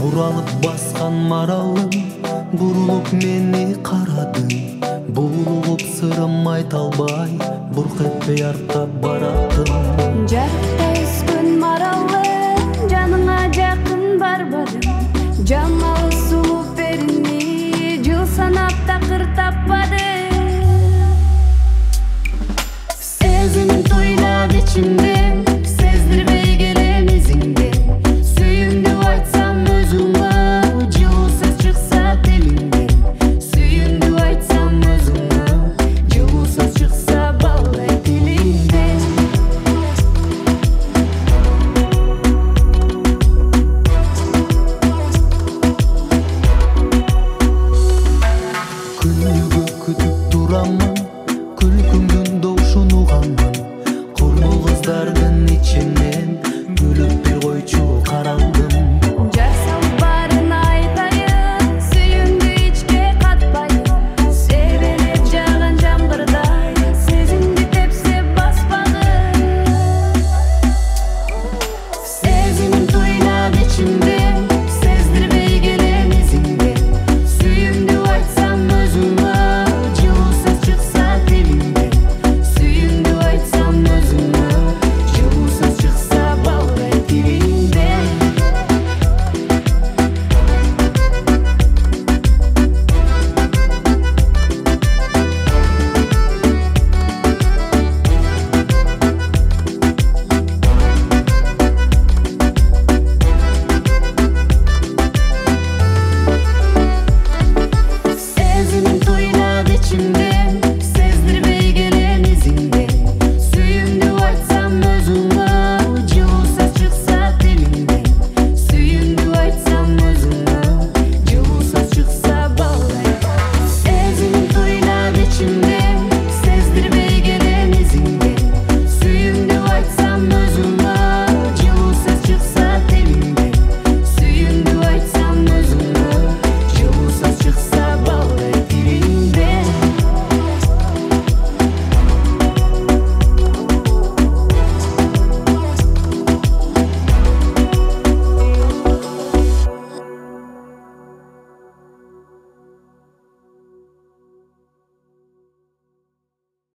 Буралып басқан маралым, бурулуп мени карадың. Булугуп сырым айта албай, бурк этпей артап бараттым. Жарыкта өскөн маралым, жаныңа жакын барбадым. Жамалы сулуу перини, жыл санап такыр таппадым. Сезимин тойлап ичимде, сездирбей келем изиңде. Сүйүмдү айтсам өзүңө, жылуу сөз чыкса тилиңден. Сүйүмдү айтсам өзүңө, жылуу сөз чыкса балдай тилиңден. Күнүгө күтүп турамын,